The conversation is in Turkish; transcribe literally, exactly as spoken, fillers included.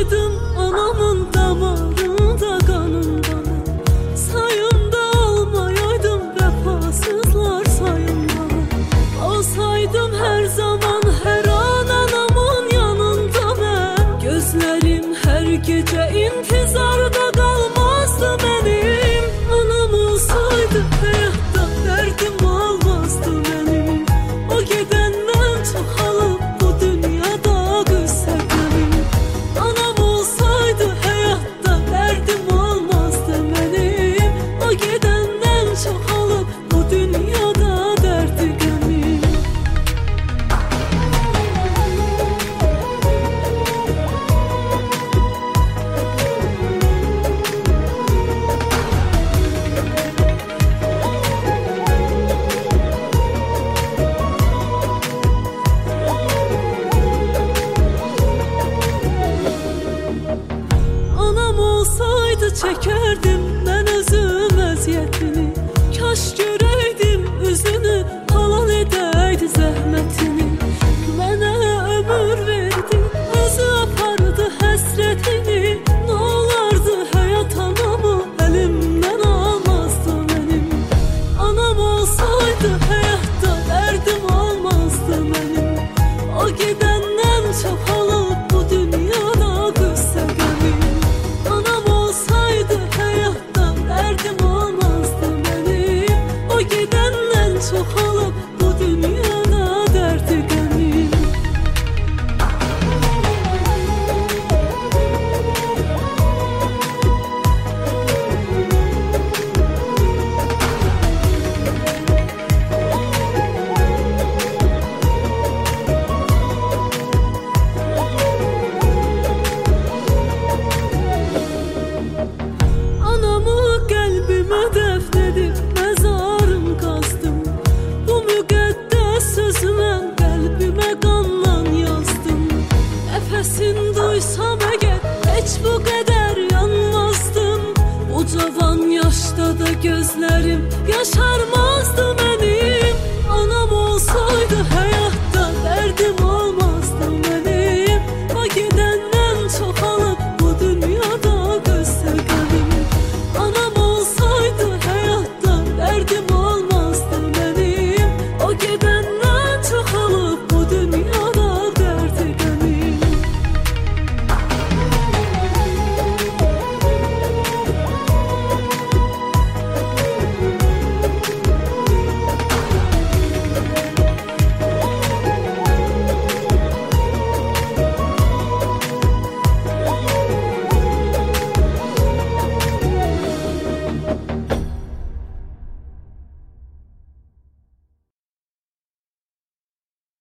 olsaydım anamın damarında kanımdan, sayımda olmayaydım vefasızlar sayımdan. Olsaydım her zaman her an anamın yanında ben, gözlerim her gece intizarda kalmazdı benim. Anam olsaydı hayatta derdim olmazdı benim, o gidenden çoğalıp bu dünyada güzellerim. Anam olsaydı hayatta derdim olmazdı benim, o gidenden çoğalıp bu dünyada derdi gemim. Anam olsaydı çekerdim ben özüm əziyyətini, kaş görəydim üzünü, halal edəydi zəhmətini. Mənə ömür verdi, özü apardı həsrətini, nə olardı həyat anamı əlimdən almazdı mənim. Anam olsaydı həyatda dərdim olmazdı mənim, o gedəndən çoxalıb bu dünyada qüssə qəmim. Anam olsaydı hayatta derdim olmazdı benim, o gidenden çoğalıp bu dünyada derdi gemim. Anamı kalbime defnedip mezarım kazdım, bu müqəddəs sözümə kalbime qanla yazdım. Nefesin duysam əgər heç bu qədər yanmazdım, bu cavan yaşda da gözlerim